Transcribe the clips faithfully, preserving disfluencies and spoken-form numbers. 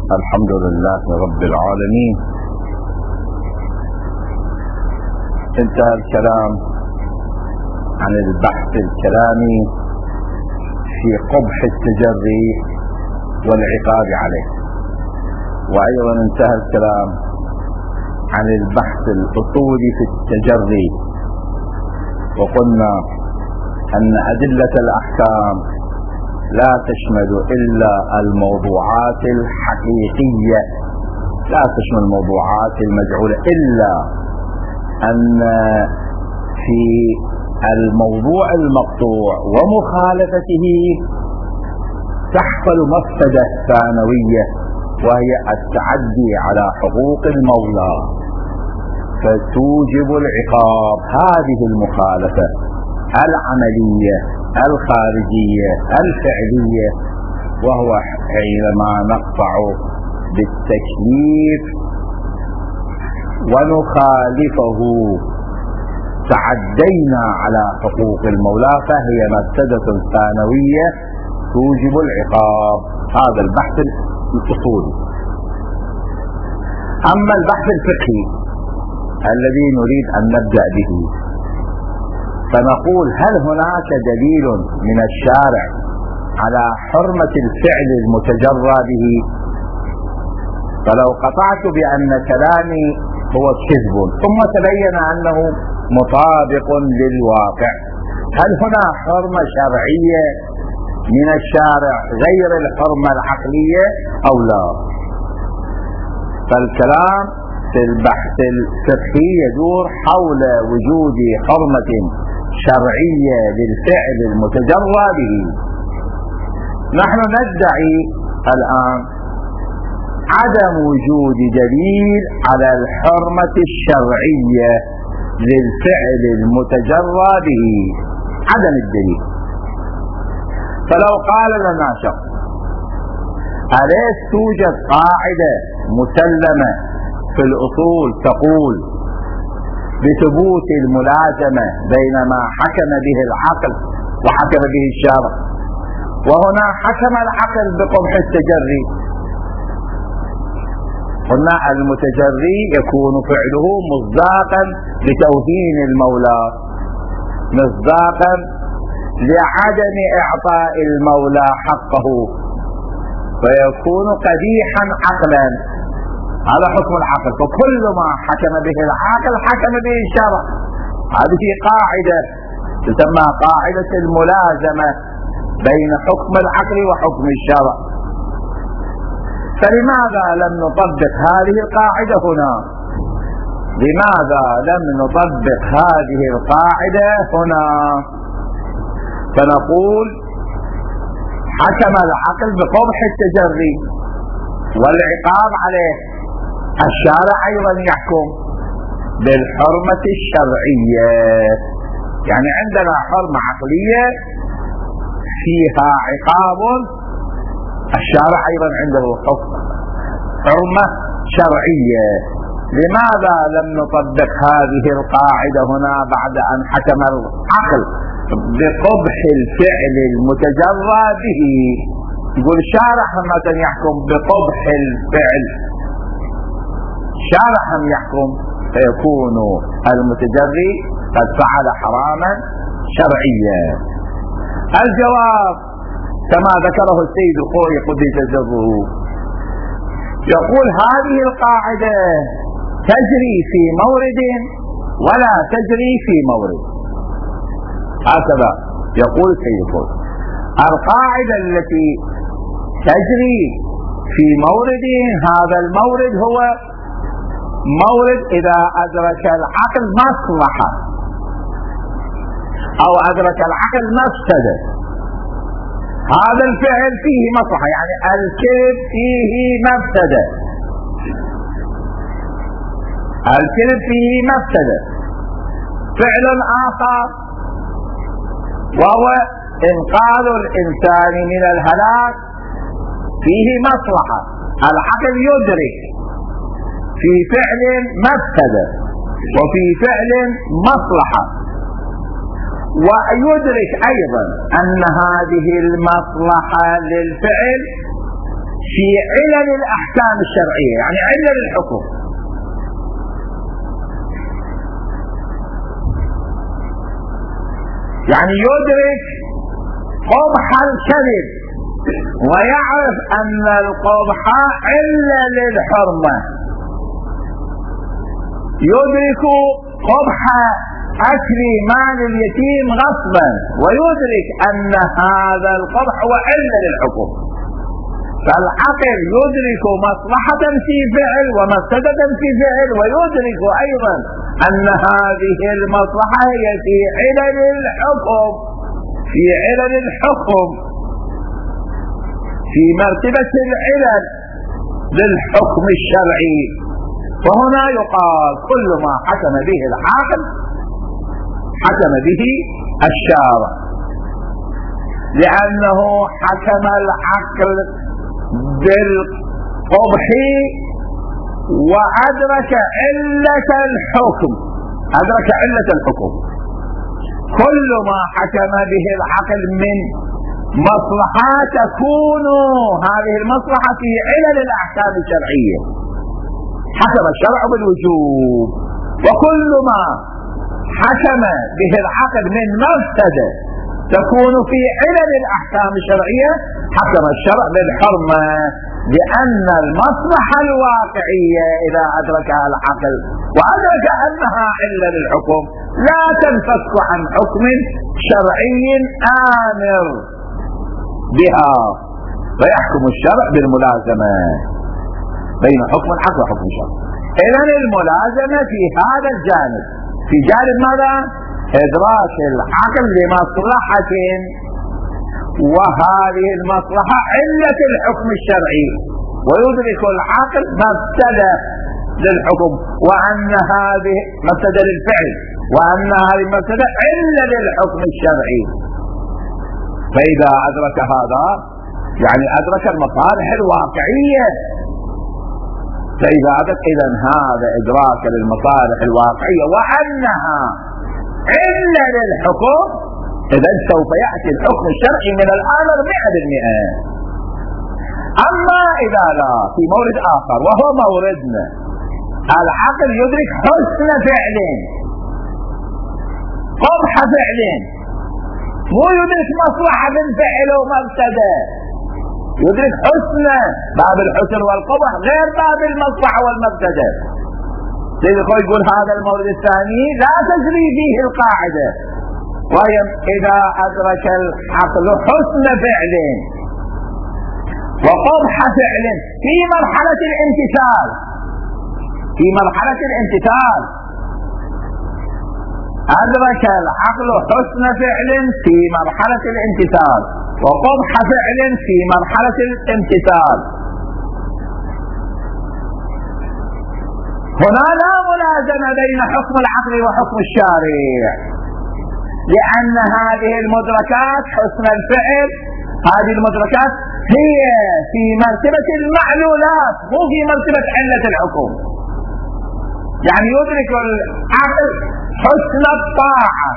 الحمد لله رب العالمين. انتهى الكلام عن البحث الكلامي في قبح التجري والعقاب عليه، وأيضا انتهى الكلام عن البحث الأصولي في التجري، وقلنا أن أدلة الأحكام لا تشمل إلا الموضوعات الحقيقية، لا تشمل الموضوعات المجعولة، إلا أن في الموضوع المقطوع ومخالفته تحصل مفسدة ثانوية، وهي التعدي على حقوق المولى فتوجب العقاب. هذه المخالفة العملية الخارجية الفعلية، وهو حينما نقطع بالتكليف ونخالفه تعدينا على حقوق المولى، فهي مفسدة ثانوية توجب العقاب. هذا البحث الأصولي. أما البحث الفقهي الذي نريد أن نبدأ به، فنقول هل هناك دليل من الشارع على حرمة الفعل المتجرى به؟ فلو قطعت بأن كلامي هو كذب ثم تبين أنه مطابق للواقع، هل هنا حرمة شرعية من الشارع غير الحرمة العقلية أو لا؟ فالكلام في البحث الفقهي يدور حول وجود حرمة شرعية للفعل المتجرى به. نحن ندعي الآن عدم وجود دليل على الحرمة الشرعية للفعل المتجرى به، عدم الدليل. فلو قال لنا شخص أليس توجد قاعدة مسلمة في الأصول تقول بثبوت الملازمة بين ما حكم به العقل وحكم به الشارع، وهنا حكم العقل بقبح التجري؟ قلنا المتجري يكون فعله مصداقا لتوهين المولى، مصداقا لعدم إعطاء المولى حقه، فيكون قبيحا عقلا على حكم العقل. فكل ما حكم به العقل حكم به الشرع. هذه قاعدة تسمى قاعدة الملازمة بين حكم العقل وحكم الشرع. فلماذا لم نطبق هذه القاعدة هنا؟ لماذا لم نطبق هذه القاعدة هنا؟ فنقول حكم العقل بقبح التجري والعقاب عليه، الشارع أيضا يحكم بالحرمة الشرعية. يعني عندنا حرمة عقلية فيها عقاب، الشارع أيضا عنده حكم حرمة شرعية. لماذا لم نطبق هذه القاعدة هنا بعد أن حكم العقل بقبح الفعل المتجرى به؟ يقول الشارع مثلا يحكم بقبح الفعل، الشارع هم يحكم، فيكون المتجري قد فعل حراما شرعيا. الجواب كما ذكره السيد الخوئي قدس سره، يقول هذه القاعدة تجري في مورد ولا تجري في مورد. هكذا يقول السيد الخوئي، القاعدة التي تجري في مورد، هذا المورد هو مورد إذا أدرك العقل مصلحة أو أدرك العقل مفسدة. هذا الفعل فيه مصلحة، يعني الكذب فيه مفسدة، الكذب فيه مفسدة. فعل آخر وهو إنقاذ الإنسان من الهلاك فيه مصلحة، العقل يدرك في فعل مفسدة وفي فعل مصلحة، ويدرك أيضا أن هذه المصلحة للفعل في علل الأحكام الشرعية، يعني علل الحكم. يعني يدرك قبح الكذب ويعرف أن القبح علة للحرمة، يدرك قبح أكل مال اليتيم غصبا ويدرك أن هذا القبح هو علة للحكم. فالعقل يدرك مصلحة في فعل ومفسدة في فعل، ويدرك أيضا أن هذه المصلحة هي في علل الحكم، في علل الحكم، في مرتبة العلل للحكم الشرعي. فهنا يقال كل ما حكم به العاقل حكم به الشارع، لأنه حكم العقل بالقبح وأدرك علة الحكم، أدرك علة الحكم. كل ما حكم به العقل من مصلحة تكون هذه المصلحة في علل الأحكام الشرعية، حكم الشرع بالوجوب. وكل ما حكم به العقل من مفسدة تكون في علل الأحكام الشرعية، حكم الشرع بالحرمة، لأن المصلحة الواقعية إذا أدركها العقل وأدرك أنها علة للحكم لا تنفك عن حكم شرعي آمر بها، فيحكم الشرع بالملازمة بين حكم العقل وحكم الشرع. إذن الملازمة في هذا الجانب، في جانب ماذا؟ إدراك العقل لمصلحة، وهذه المصلحة علة الحكم الشرعي، ويدرك العقل مفسدة للحكم، وأن هذه مفسدة للفعل، وأن هذه المفسدة علة للحكم الشرعي. فإذا أدرك هذا يعني أدرك المصالح الواقعية. فإذا أدرك إذن هذا إدراك للمصالح الواقعية وأنها علة للحكم، إذن سوف يأتي الحكم الشرعي من الآمر مئة بالمئة. أما إذا لا، في مورد آخر وهو موردنا، العقل يدرك حسن فعلين قبح فعلين، مو يدرك مصلحة الفعل ومفسدة، يدرك حسن، باب الحسن والقبح غير باب المصلحة والمفسدة. سيد الخوي يقول هذا المورد الثاني لا تجري فيه القاعدة، وهي إذا أدرك العقل حسن فعل وقبح فعل في مرحلة الامتثال، في مرحلة الامتثال أدرك العقل حسن فعل في مرحلة الامتثال وقبح فعل في مرحلة الامتثال، هنا لا ملازمة بين حكم العقل وحكم الشارع، لأن هذه المدركات حسن الفعل، هذه المدركات هي في مرتبة المعلولات مو في مرتبة علة الحكم. يعني يدرك العقل حسن الطاعة،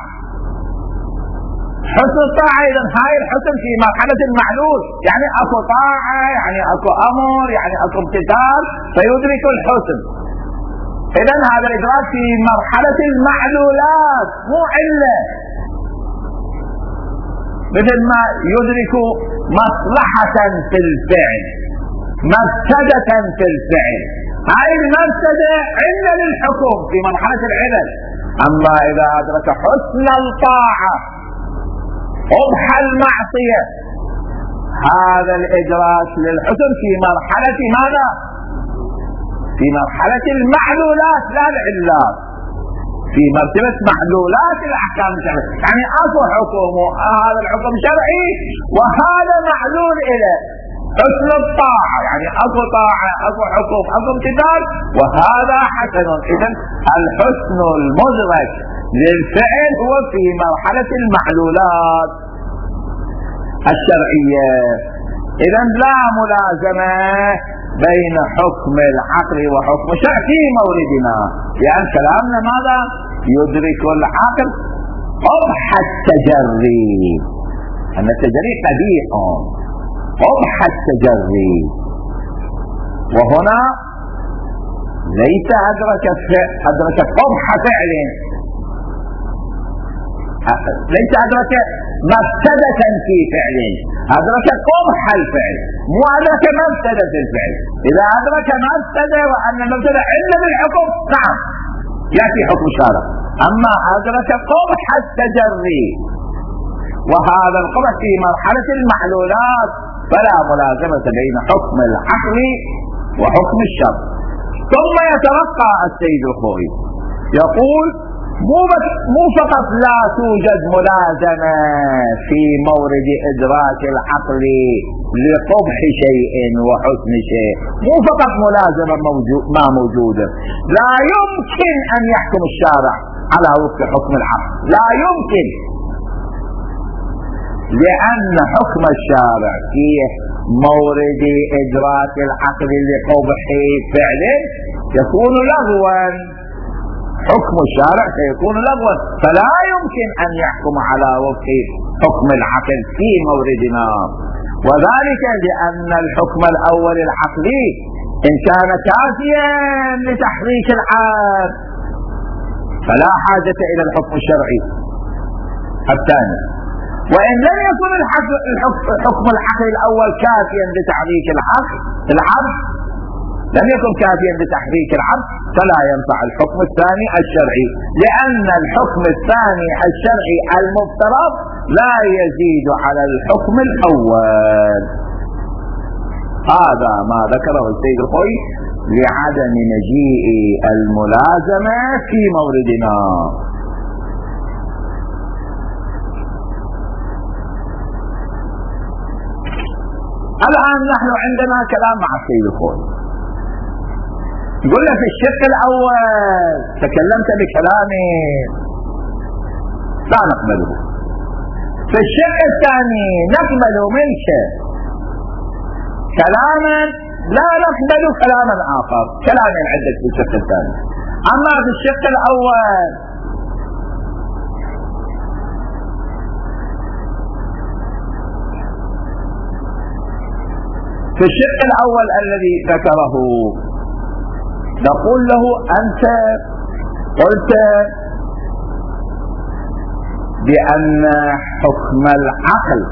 حسن الطاعة، إذن هاي الحسن في مرحلة المعلول، يعني أكو طاعة، يعني أكو أمر، يعني أكو امتثال، فيدرك الحسن. إذن هذا الإدراك في مرحلة المعلولات مو علة، مثل ما يدرك مصلحة في الفعل، مفسدة في الفعل، هاي المفسدة علة للحكم في مرحلة العلل. أما إذا أدرك حسن الطاعة قبح المعصية، هذا الإدراك للحسن في مرحلة ماذا؟ في مرحلة المعلولات لا العلات، في مرتبة معلولات الأحكام الشرعية. يعني أكو حكم، هذا الحكم شرعي وهذا معلول إليه، حسن الطاعة، يعني أكو طاعة، أكو حكم، أكو امتثال، وهذا حسن. إذن الحسن المدرك للفعل هو في مرحلة المعلولات الشرعية. إذن لا ملازمة بين حكم العقل وحكم الشرع في موردنا، لأن كلامنا ماذا؟ يدرك العقل قبح التجري، أن التجري قبيح، قبح التجري، وهنا ليس أدرك أدرك قبح فعل، ليس أدرك مفسدة في فعل، أدرك قبح الفعل، مو أدرك مفسدة الفعل. إذا أدرك مفسدة وأن المفسدة إلا بالحكم نعم يأتي حكم الشارع، أما أدرك قبح التجري وهذا القبح في مرحلة المعلولات فلا ملازمة بين حكم العقل وحكم الشرع. ثم يترقى السيد الخوئي يقول مو مو فقط لا توجد ملازمة في مورد إدراك العقل لقبح شيء وحسن شيء، مو فقط ملازمة موجود ما موجودة، لا يمكن أن يحكم الشارع على وفق حكم العقل، لا يمكن، لأن حكم الشارع في مورد إدراك العقل لقبح فعل يكون لغوا، حكم الشارع سيكون لغوا، فلا يمكن أن يحكم على وفق حكم العقل في موردنا، وذلك لأن الحكم الأول العقلي إن كان كافيا لتحريك العقل فلا حاجة إلى الحكم الشرعي الثاني، وإن لم يكن الحكم العقلي الأول كافيا لتحريك العقل العبد لم يكن كافيا لتحريك العبد فلا ينفع الحكم الثاني الشرعي، لأن الحكم الثاني الشرعي المفترض لا يزيد على الحكم الأول. هذا ما ذكره السيد الخوئي لعدم مجيء الملازمة في موردنا. الآن نحن عندنا كلام مع السيد الخوئي، يقول لك في الشق الأول تكلمت بكلامي لا نقبله، في الشق الثاني نقبل منك كلاما لا نقبل كلاما آخر، كلام عندك في الشق الثاني، أما في الشق الأول في الشق الأول الذي ذكره نقول له أنت قلت بأن حكم العقل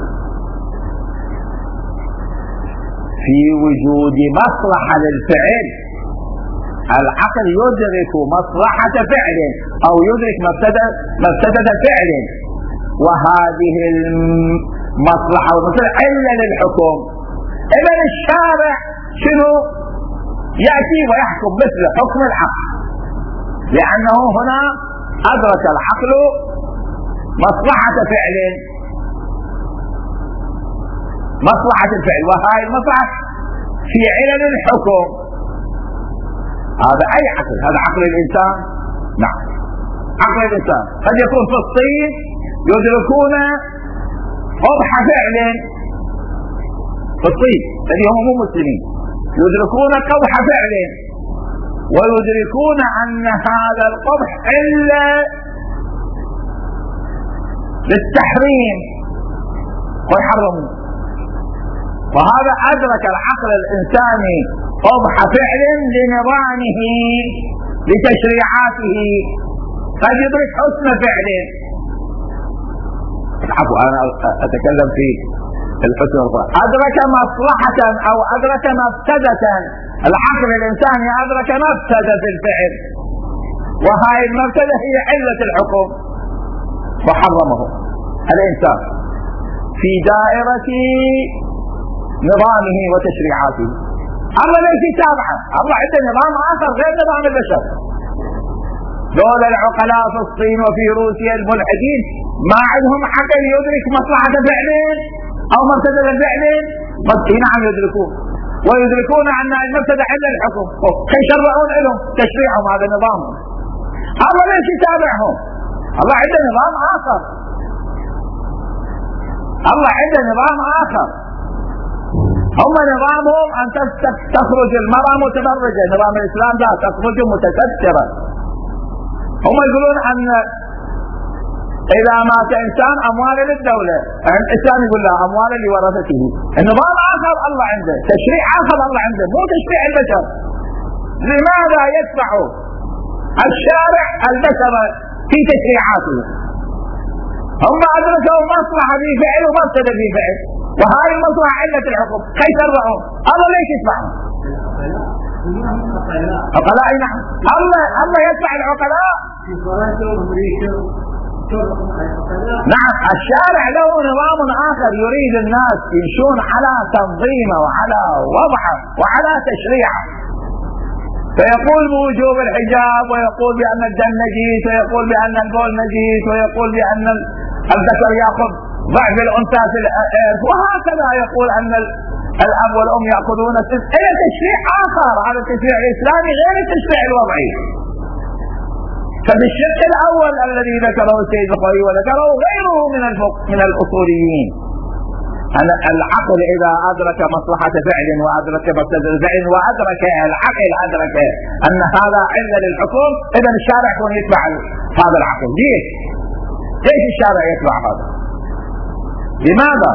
في وجود مصلحة للفعل، العقل يدرك مصلحة فعل أو يدرك مفسدة مفسدة فعل، وهذه المصلحة والمفسدة إلا للحكم، إذا الشارع شنو يأتي ويحكم مثل حكم العقل، لأنه هنا أدرك العقل مصلحة فعل مصلحة الفعل، وهذه المصلحة في علل الحكم. هذا أي عقل؟ هذا عقل الإنسان؟ نعم عقل الإنسان. قد يكون في الصين يدركون قبح فعل في الصين الذي هم مو مسلمين، يدركون قبح فعل ويدركون أن هذا القبح إلا للتحريم ويحرمون، وهذا أدرك العقل الإنساني قبح فعل لنظامه لتشريعاته، قد يدرك حسن فعل، عفوا أنا أتكلم في الحسن والفعل، أدرك مصلحة أو أدرك مفسدة، العقل الإنساني أدرك مفسدة في الفعل، وهذه المفسدة هي علة الحكم وحرمه الإنسان في دائرة نظامه وتشريعاته. الله ليس تابعه، الله عنده نظام آخر غير نظام البشر. دول العقلاء في الصين وفي روسيا الملحدين ما عندهم عقل يدرك مصلحة فعلين أو مفسدة فعلين، بس نعم يدركون، ويدركون أن المفسدة إلا الحكم، يشرعون لهم تشريعهم، هذا نظامهم. الله ليس يتابعهم، الله عنده نظام آخر، الله عنده نظام آخر. هم نظامهم أن تخرج المرأة متبرجة، نظام الإسلام لا، تخرج متسترة. هم يقولون أن إذا مات إنسان أموال للدولة، الإسلام يقول لا، أموال لورثته. النظام آخر الله عنده، تشريع آخر الله عنده، مو تشريع البشر. لماذا يدفع الشارع البشر في تشريعاته؟ هم أدركوا مصلحة في فعل ومفسدة في فعل، وهذه المصلحة علة الحكم، كيف ترضعون؟ الله ليش يدفعهم؟ عقلاء. نعم، الله الله يدفع العقلاء. نعم، الشارع له نظام آخر يريد الناس يمشون على تنظيمه وعلى وضعه وعلى تشريعه، فيقول بوجوب الحجاب، ويقول بأن الدم نجيس، ويقول بأن البول نجيس، ويقول بأن الذكر يأخذ ضعف الأنثى في الإرث، وهكذا يقول أن الأب والأم يأخذون الثلث. أي تشريع آخر، هذا التشريع الإسلامي غير التشريع الوضعي. فبالشق الأول الذي ذكره السيد الخوئي وذكره غيره من الفقه من الأصوليين، أن العقل إذا أدرك مصلحة فعل وأدرك مفسدة فعل وأدرك العقل أدرك أن هذا علة للحكم، إذا الشارع يكون يتبع هذا العقل. ليش؟ ليش الشارع يتبع هذا؟ لماذا؟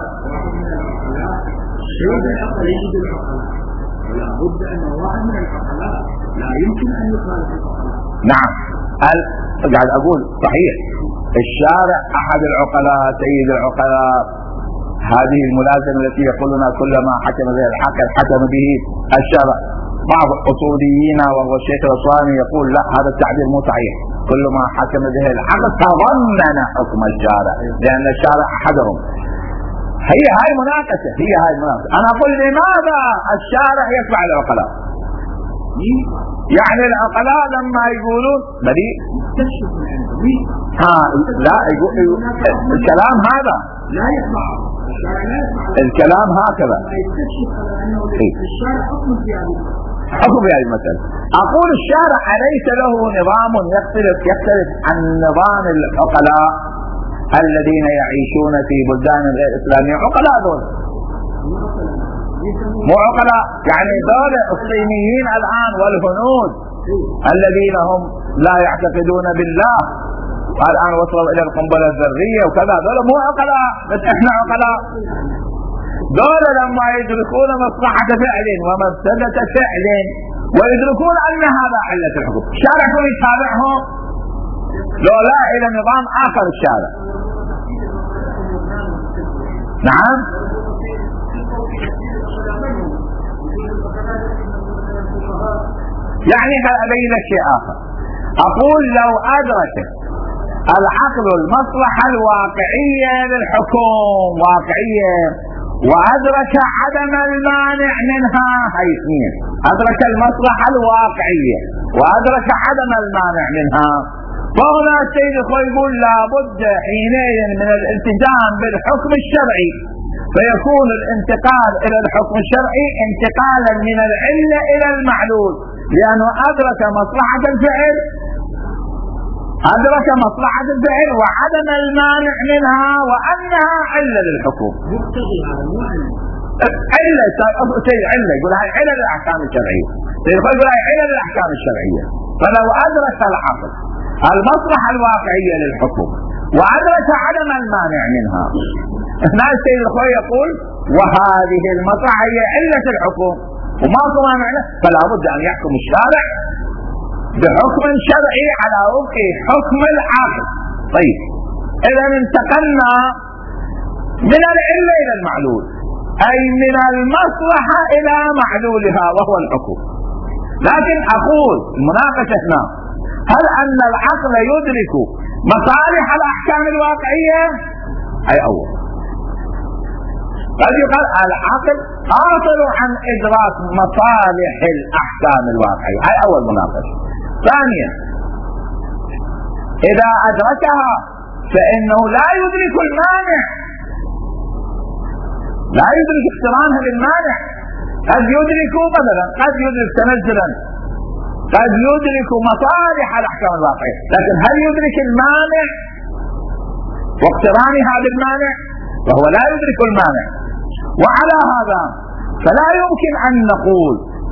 العقل يجد العقلاء، ولا بد أن واحد من العقلاء لا يمكن أن يخالف العقلاء. نعم، قاعد أقول صحيح، الشارع أحد العقلاء، سيد العقلاء. هذه الملازمة التي يقولنا كلما حكم به العقل حكم به الشرع. بعض الأصوليين وهو الشيخ الأسواني يقول لا، هذا التعبير مو صحيح، كل ما حكم به العقل تضمن حكم الشارع، لأن الشارع أحدهم. هي هاي مناقشة، هي هاي مناقشة. أنا أقول لماذا الشارع يتبع العقلاء؟ يعني العقلاء لما يقولون بدي ها لا يقول الكلام هذا لا يتبع الكلام هكذا حكم بهذه المسألة. أقول الشارع أليس له نظام يختلف يختلف عن نظام العقلاء الذين يعيشون في بلدان غير إسلامية؟ عقلاء دول مو عقلاء، يعني دول الصينيين الآن والهنود الذين هم لا يعتقدون بالله الآن وصلوا إلى القنبلة الذرية وكذا، دول مو عقلاء، بس إحنا عقلاء. دول لما يدركون مصلحة فعل ومفسدة فعل ويدركون أن هذا علة الحكم، الشارع يكون يتابعهم؟ لو لا إلى نظام آخر الشارع. نعم، يعني أبين لك شيء آخر. أقول لو أدرك العقل المصلحة الواقعية للحكم واقعية، وأدرك عدم المانع منها، هاي اثنين، أدرك المصلحة الواقعية وأدرك عدم المانع منها، فهنا السيد الخوئي يقول لابد حينئذ من الالتزام بالحكم الشرعي، فيكون الانتقال إلى الحكم الشرعي انتقالا من العلة إلى المعلول، لأنه أدرك مصلحة الفعل أدرك مصلحة الفعل وعدم المانع منها وأنها علة للحكم. علة علة يقول هاي علة للأحكام الشرعية، يقول هاي علة للأحكام الشرعية. فلو أدرك العقل المصلحة الواقعية للحكم وأدرك عدم المانع منها، هنا السيد الخوئي يقول وهذه المصلحة هي علة الحكم وما هو معنى، فلا بد أن يحكم الشارع بحكم شرعي على وفق حكم العقل. طيب، إذا انتقلنا من العلة إلى المعلول، أي من المصلحة إلى معلولها وهو الحكم. لكن أقول المناقشة هنا، هل أن العقل يدرك مصالح الأحكام الواقعية؟ أي أول قد يقال العقل قاصر عن إدراك مصالح الأحكام الواقعية، هاي أول مناقشة. ثانيا، إذا أدركها فإنه لا يدرك المانع، لا يدرك اقترانها بالمانع. قد يدرك مثلا قد يدرك تنزلا، قد يدرك مصالح الأحكام الواقعية، لكن هل يدرك المانع واقترانها بالمانع؟ وهو لا يدرك المانع. وعلى هذا فلا يمكن أن نقول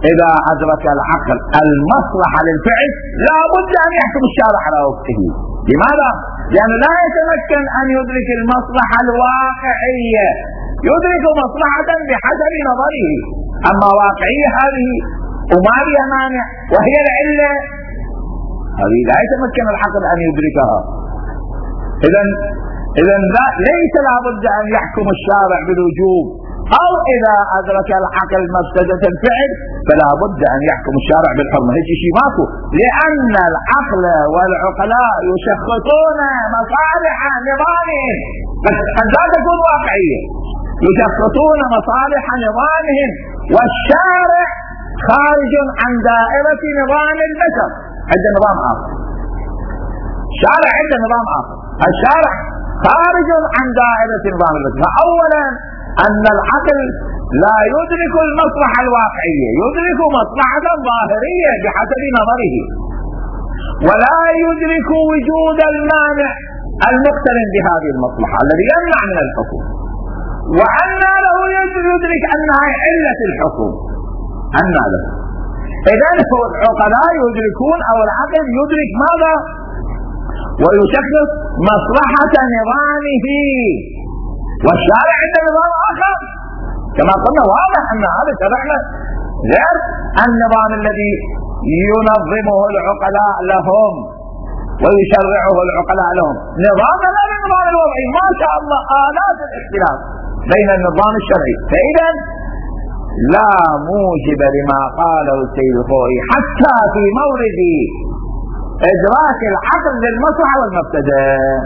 إذا أدرك العقل المصلحة للفعل لا بد أن يحكم الشارع على وفقه. لماذا؟ لأنه لا يتمكن أن يدرك المصلحة الواقعية، يدرك مصلحة بحسب نظره، أما واقعية هذه وما بها مانع وهي العلة، هذه لا يتمكن العقل أن يدركها. إذا إذا ليس لابد أن يحكم الشارع بالوجوب، أو إذا أدرك العقل مفسدة الفعل فلا بد أن يحكم الشارع بالحرمة. هيك شيء ماكو، لأن العقل والعقلاء يشخصون مصالح نظامهم، قد لا تكون واقعية، يشخصون مصالح نظامهم، والشارع خارج عن دائرة نظام البشر، عنده نظام آخر. الشارع عنده نظام آخر، الشارع خارج عن دائرة نظام البشر. فأولا أن العقل لا يدرك المصلحة الواقعية، يدرك مصلحة ظاهرية بحسب نظره، ولا يدرك وجود المانع المقترن بهذه المصلحة الذي يمنع من الحكم، وأن له يدرك أنها علة الحكم، أن له. إذن العقلاء يدركون أو العقل يدرك ماذا؟ ويشخص مصلحة نظامه، والشارع عنده نظام آخر. كما قلنا واضح أن هذا شرعنا غير النظام الذي ينظمه العقلاء لهم ويشرعه العقلاء لهم، نظام لا النظام الوضعي. ما شاء الله آلاف الاختلاف بين النظام الشرعي. فإذا لا موجب لما قاله السيد الخوئي حتى في مورد إدراك العقل للمصلحة والمفسدة.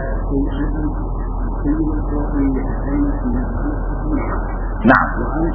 نعم.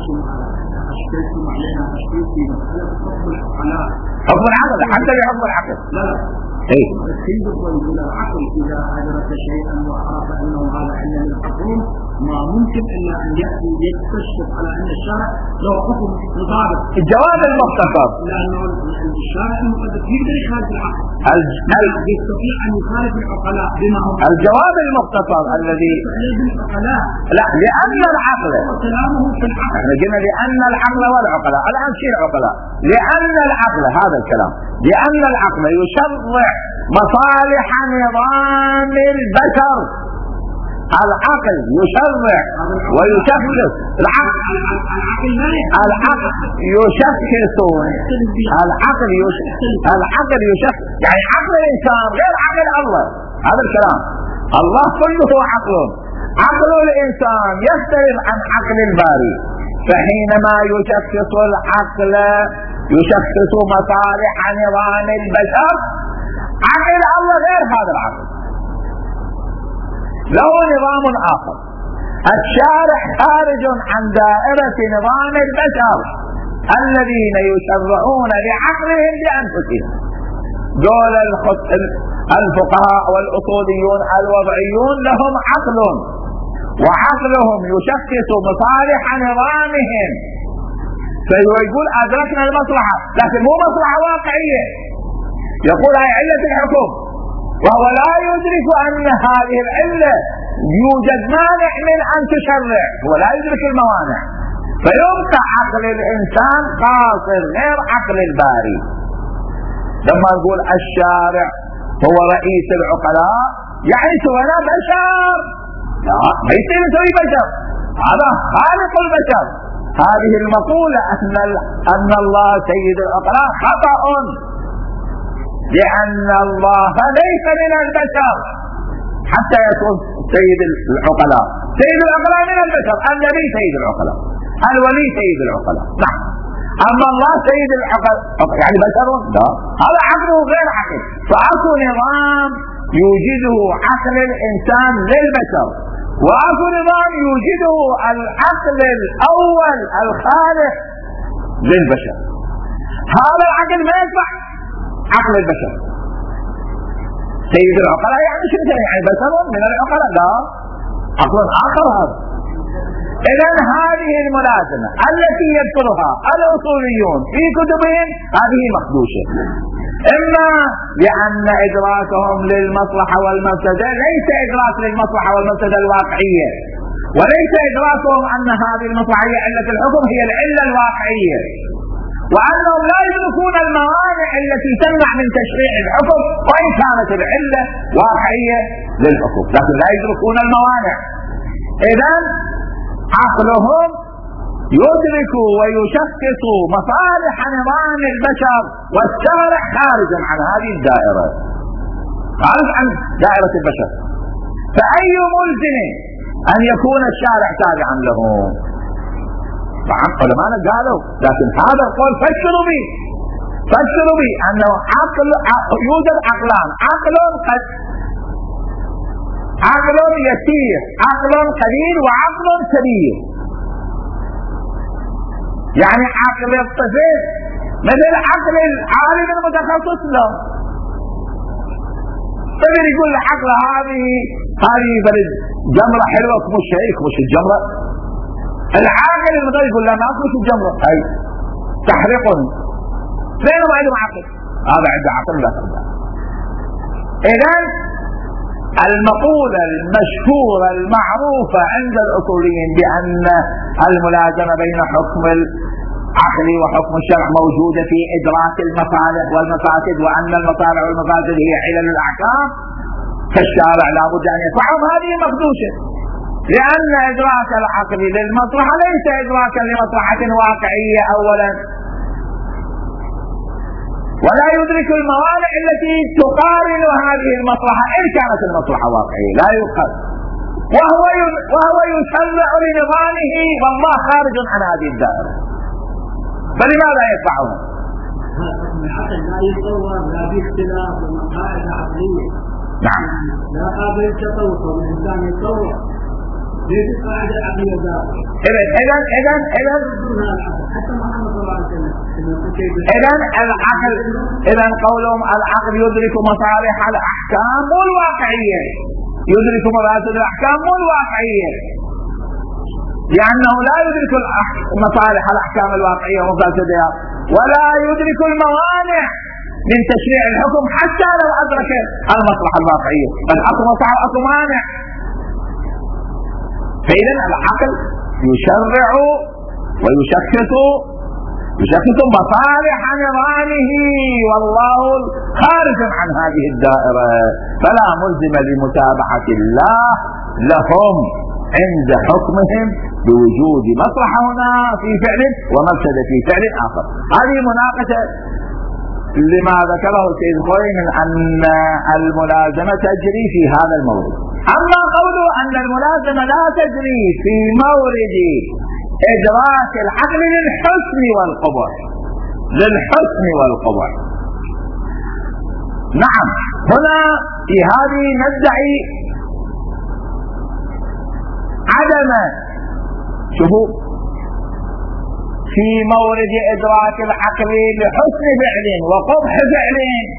حكم العقل حتى بحكم العقل. لا لا. ايه. السيد يقول العقل إذا أدرك شيئا وعرف أنه هذا علة للحكم ما ممكن إلا أن يأتي يكتشف على أن الشارع له حكم مطابق. الجواب المختصر. لأنه الشارع المقدس يقدر يخالف العقل. يستطيع أن يخالف العقلاء بما هو. الجواب المختصر الذي. لا، لأن العقل. كلامه في العقل. احنا قلنا لأن العقل والعقلاء، الآن شيء العقلاء. لأن العقل، هذا الكلام، لأن العقل يشرع مصالح نظام البشر. العقل يشرع ويشخص. العقل العقل يشخص العقل يشخص العقل يشخص يعني عقل الإنسان غير عقل الله. هذا الكلام، الله كله عقل، عقل الإنسان يختلف عن عقل الباري. فحينما يشخص العقل يشخص مصالح نظام البشر، عقل الله غير هذا العقل، له نظام آخر. الشارع خارج عن دائرة نظام البشر الذين يشرعون لعقلهم بأنفسهم. دول الفقهاء والأصوليون الوضعيون لهم عقل، وعقلهم يشخص مصالح نظامهم، فيقول أدركنا المصلحة، لكن مو مصلحة واقعية، يقول هاي علة الحكم، وهو لا يدرك أن هذه العلة يوجد مانع من أن تشرع، هو لا يدرك الموانع، فيبقى عقل الإنسان قاصر غير عقل الباري. لما نقول الشارع هو رئيس العقلاء يعني سوينا بشر، لا ما يصير نسوي بشر، هذا خالق البشر. هذه المقولة أن أن الله سيد العقلاء خطأ، لأن الله ليس من البشر حتى يكون سيد العقلاء. سيد العقلاء من البشر، النبي سيد العقلاء، الولي سيد العقلاء. نعم. أما الله سيد العقل يعني بشر؟ لا، هذا عقله غير عقل. فأكو نظام يوجده عقل الإنسان للبشر، وأكو نظام يوجده العقل الأول الخالق للبشر. هذا العقل ما يتبع عقل البشر. سيد العقلاء يعني شنو؟ يعني بشر من العقلاء؟ لا، عقل آخر هذا. إذن هذه الملازمة التي يذكرها الأصوليون في كتبهم هذه مخدوشة، إما لأن إدراكهم للمصلحة والمفسدة ليس إدراك للمصلحة والمفسدة الواقعية، وليس إدراكهم أن هذه المصلحة هي علة الحكم، هي العلة الواقعية، وأنهم لا يدركون الموانع التي تمنع من تشريع الحكم وإن كانت العلة واقعية للحكم، لكن لا يدركون الموانع. إذن عقلهم يدرك ويشخص مصالح نظام البشر والشارع خارجا عن هذه الدائرة، خارج عن دائرة البشر. فأي ملزم أن يكون الشارع تابعا له؟ طبعا علماء قالوا، لكن هذا القول فسروا به فسروا به أنه عقل يوجد عقلان، عقل قد عقل يسير، عقل قليل، وعقل كبير. يعني عقل الطفل مثل عقل العالم المتخصص له. طفل يقول العقل هذه هذه بلد جمرة حلوة مش هيك، مش الجمرة. العاقل المدرس يقول لا ما مش الجمرة، هاي تحرقني. لأنه ما عنده عقل، هذا عنده عقل لا تقدر. إذن المقولة المشهورة المعروفة عند الأصوليين بأن الملازمة بين حكم العقل وحكم الشرع موجودة في إدراك المصالح والمفاسد، وأن المصالح والمفاسد هي علل الأحكام، فالشارع لا بد أن يفعل. هذه مخدوشة، لأن إدراك العقل للمصلحة ليس إدراكا لمصلحة واقعية أولا، ولا يدرك الموانع التي تقارن هذه المصلحة إن كانت المصلحة واقعية، لا يقال، وهو وهو يشرع لنظامه والله خارج عن هذه الدائرة. فلماذا يدفعه؟ العقل لا يتطور، لا باختلاف ومقاعد عقلية. نعم. لا قابل للتطور، والإنسان يتطور. ليس قاعدة عقلية ذاتية. إذن إذن إذن إذن حتى محمد صلى الله عليه وسلم. إذن العقل إذن قولهم العقل يدرك مصالح الأحكام مو الواقعية، يدرك مفاسد الأحكام مو الواقعية، لأنه لا يدرك مصالح الأحكام الواقعية ومفاسدها، ولا يدرك الموانع من تشريع الحكم حتى لو أدرك المصلحة الواقعية. العقل مصلحة أكو مانع. فإذا العقل يشرع ويشخص يشخص مصالح نظامه، والله خارج عن هذه الدائرة، فلا ملزم لمتابعة الله لهم عند حكمهم بوجود مصلحة هنا في فعل ومفسدة في فعل آخر. هذه مناقشة لما ذكره سيد خوي من أن الملازمة تجري في هذا المورد. أما قوله أن الملازمة لا تجري في مورد إدراك العقل للحسن والقبح، للحسن والقبح، نعم، هنا في هذه ندعي عدم شوفوا في مورد إدراك العقل لحسن فعل وقبح فعل.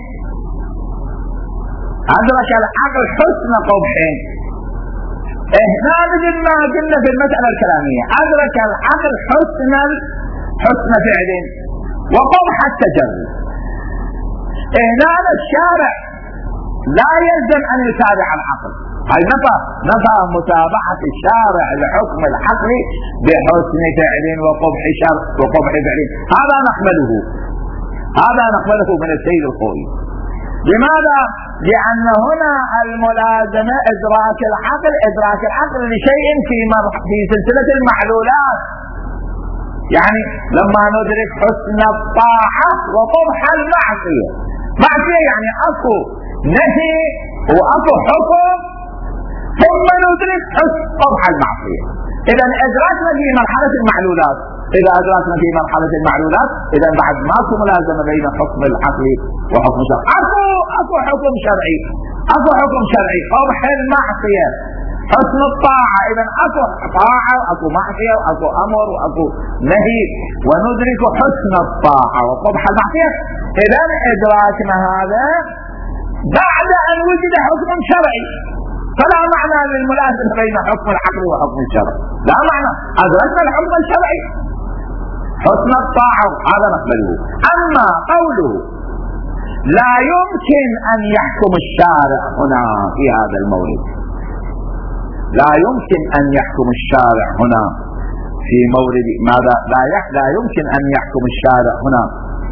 أدرك العقل حسن قبح، هنا مثل ما قلنا في المسألة الكلامية، أدرك العقل حسن حسن فعل وقبح التجرد. هنا الشارع لا يلزم أن يتابع العقل، هاي نفى نفى متابعة الشارع لحكم العقل بحسن فعل وقبح شر وقبح فعل. هذا نقبله، هذا نقبله من السيد الخوي. لماذا؟ لأن هنا الملازمة إدراك العقل إدراك العقل لشيء في في سلسلة المعلولات. يعني لما ندرك حسن الطاعة وقبح المعصية، معصية يعني أكو نهي وأكو حكم، ثم ندرك حسن قبح المعصية. إذا أدركنا في مرحلة المعلولات، إذا أدركنا في مرحلة المعلولات إذا بعد ماكو ملازمة بين حكم العقل وحكم الشرع. أكو أكو حكم شرعي، أكو حكم شرعي قبح المعصية، حسن الطاعة. إذا أكو طاعة وأكو معصية وأكو أمر وأكو نهي، وندرك حسن الطاعة وقبح المعصية. إذا إدراكنا هذا بعد أن وجد حكم شرعي، فلا معنى للملازمة بين حكم العقل وحكم الشرع، لا معنى. أدركنا الحكم الشرعي حسن الطاعة هذا نقبله. أما قوله لا يمكن أن يحكم الشارع هنا في هذا المورد، لا يمكن أن يحكم الشارع هنا في مورد ماذا لا لا يمكن أن يحكم الشارع هنا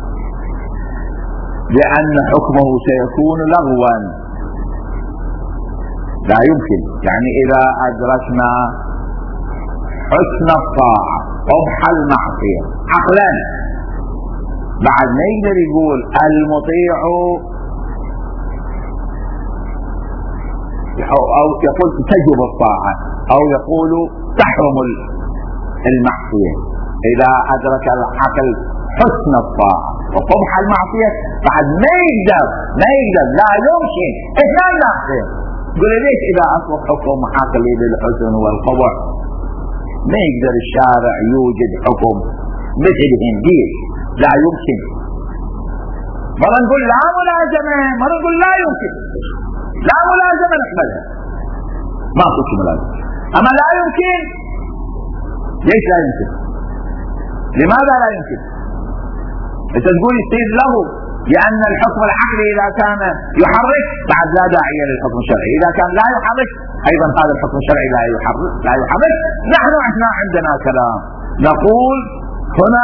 لأن حكمه سيكون لغوا، لا يمكن. يعني إذا أدركنا حسن الطاعة قبح المعصية عقلا، بعد ما يقدر يقول المطيع أو يقول تجب الطاعة أو يقول تحرم المعصية. إذا أدرك العقل حسن الطاعة وقبح المعصية بعد ما يقدر ما يقدر لا يمكن اثنان معصية. يقول ليش إذا أصبح حكم عقلي للحسن والقبح ما يقدر الشارع يوجد حكم مثلهم؟ ليش؟ لا يمكن. مرة نقول لا ملازمة، مرة نقول لا يمكن. لا ملازمة نقبلها، ما في ملازمة. أما لا يمكن، ليش لا يمكن؟ لماذا لا يمكن؟ أنت تقول يصير له لأن الحكم العقلي إذا كان يحرك بعد لا داعي للحكم الشرعي، إذا كان لا يحرك أيضا هذا الحكم الشرعي لا يحرك لا يحرك. نحن احنا عندنا كلام نقول هنا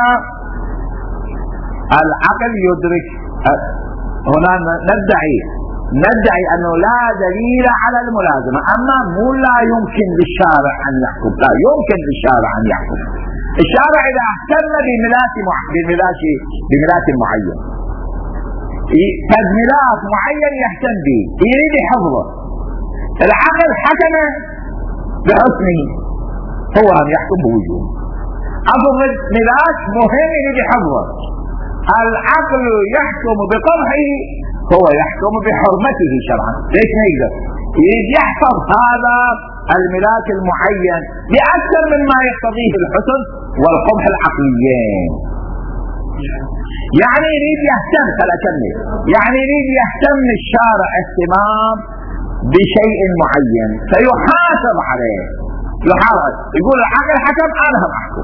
العقل يدرك، هنا ندعي ندعي أنه لا دليل على الملازمة، أما مو لا يمكن للشارع أن يحكم، لا يمكن للشارع أن يحكم. الشارع إذا اهتم بملاك بملاك بملاك معين، قد ملاك معين يهتم به يريد حفظه، العقل حكم بحسنه هو أن يحكم بوجوده. أفضل ملاك مهم يريد حفظه، العقل يحكم بقبحه هو يحكم بحرمته شرعا. ليش ما يقدر؟ يريد يحفظ هذا الملاك المعين بأكثر مما يقتضيه الحسن والقبح العقليين. يعني يريد يهتم فلكني يعني يريد يهتم الشارع اهتمام بشيء معين فيحاسب عليه، يحاسب. يقول العقل حكم أنا هم أحكم.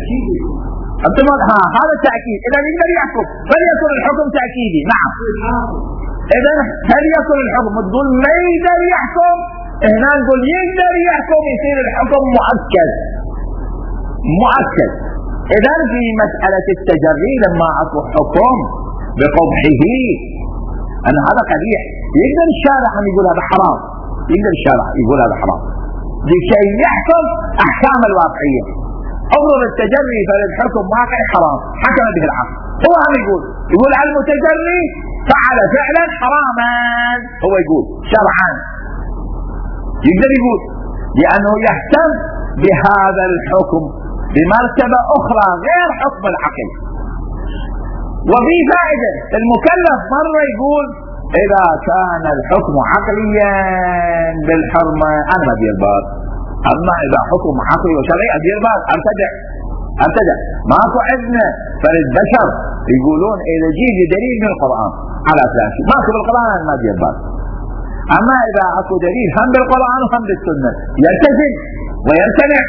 ها هذا التأكيد. إذا يقدر يحكم فليكن الحكم تأكيدي. نعم. إذا هل يكن الحكم تقول ما يقدر يحكم، هنا نقول يقدر يحكم يصير الحكم مؤكد مؤكد. إذا في مسألة التجري لما أصبح حكم بقبحه أن هذا قبيح، يقدر الشارع أن يقول هذا حرام، يقدر الشارع يقول هذا حرام لكي يحكم أحكام الواقعية. أمر التجري فالحكم واقع حرام حكم به العقل، هو هم يقول يقول على المتجري فعل فعلا حراما، هو يقول شرعا يقدر يقول لأنه يهتم بهذا الحكم بمرتبة أخرى غير حكم العقل. وفي فائدة المكلف مرة يقول إذا كان الحكم عقليا بالحرمة أنا ما أدير بال، أما إذا حكم عقلي وشرعي أدير بال، أرتدع أرتدع. ماكو عندنا فرد بشر يقولون إذا جيجي دليل من القرآن على فلان شيء ماكو بالقرآن أنا ما أدير بال. أما إذا أكو دليل هم بالقرآن وهم بالسنة يلتزم ويمتنع.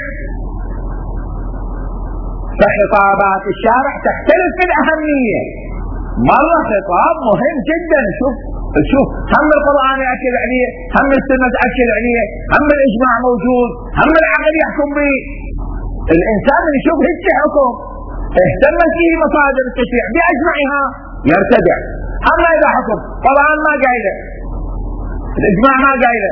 فخطابات الشارع تختلف في الأهمية. مرة خطاب مهم جدا، شوف شوف هم القرآن يأكد عليه، هم السنة تأكد عليه، هم الإجماع موجود، هم العقل يحكم به. الإنسان اللي يشوف هيك حكم اهتمت فيه مصادر التشريع بأجمعها يرتدع. أما إذا حكم قرآن ما قايله، الإجماع ما قايله،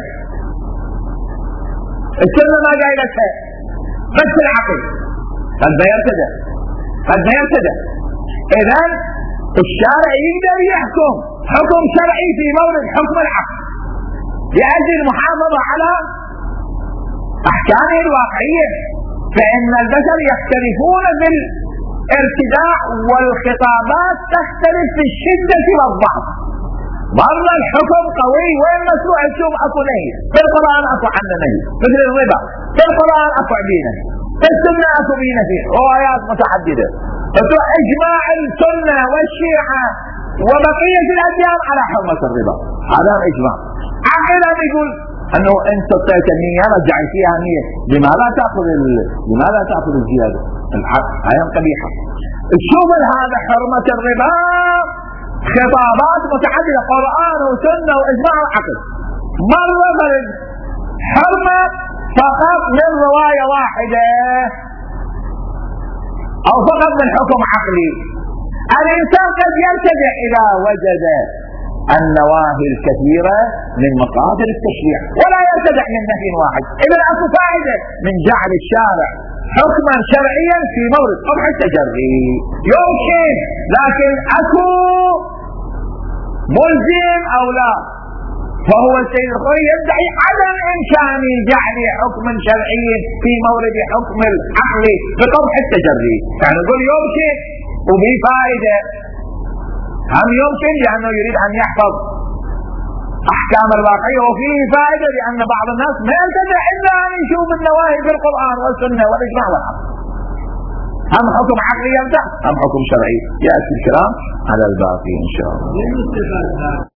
السنة ما قايلتها، بس العقل قد يرتدع قد يرتدع. إذا الشارع يقدر يحكم حكم شرعي في مورد حكم العقل لأجل المحافظة على أحكامه الواقعية، فإن البشر يختلفون في الارتداع والخطابات تختلف في الشدة والضعف. مرة الحكم قوي وين مسروع تشوف أكو نهي، في القرآن أكو عنه نهي مثل الربا، في القرآن أكو عبينه، في السنة أكو بينه فيه روايات متعددة، إجماع السنة والشيعة وبقية الأديان على حرمة الربا، هذا إجماع. عقلا يقول أنه أنت تعطيت مية رجع فيها مية، لماذا تأخذ ال... لماذا تأخذ الزيادة؟ الحق هي قبيحة. شوف هذا حرمة الربا خطابات متعددة قرآن وسنة وإجماع وعقل. مرة فرد حرمة فقط من رواية واحدة أو فقط من حكم عقلي. الإنسان قد يرتدع إذا وجد النواهي الكثيرة من مصادر التشريع ولا يرتدع من نهي واحد. إذن أكو فائدة من جعل الشارع حكما شرعيا في مورد قبح التجري يمكن، لكن أكو ملزم أو لا؟ فهو السيد الخوئي يدعي عدم إمكان جعل حكم شرعي في مورد حكم العقل بقبح التجري. يعني نقول يمكن وبه فائدة، هم يمكن لأنه يريد أن يحفظ أحكام الواقعية، وفيه فائدة لأن بعض الناس ما يرتدع إلا أن يشوف النواهي في القرآن والسنة والإجماع والعقل. هم حكم عقلي يرجع هم حكم شرعي. يأتي الكلام على الباقي إن شاء الله.